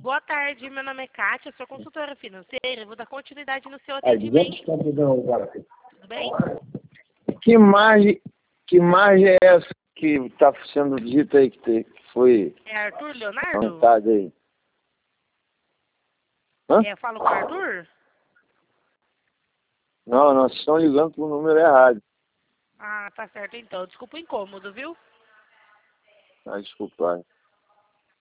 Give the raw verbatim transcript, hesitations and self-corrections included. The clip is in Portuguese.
boa tarde. Meu nome é Kátia, sou consultora financeira. Vou dar continuidade no seu Aí, atendimento. agora. Tudo bem? Que margem, que margem é essa que está sendo dita aí, que, te, que foi É Arthur Leonardo? aumentada aí? Hã? É, eu falo com o Arthur? Não, nós estamos ligando para o número errado. Ah, tá certo então. Desculpa o incômodo, viu? Ah, desculpa.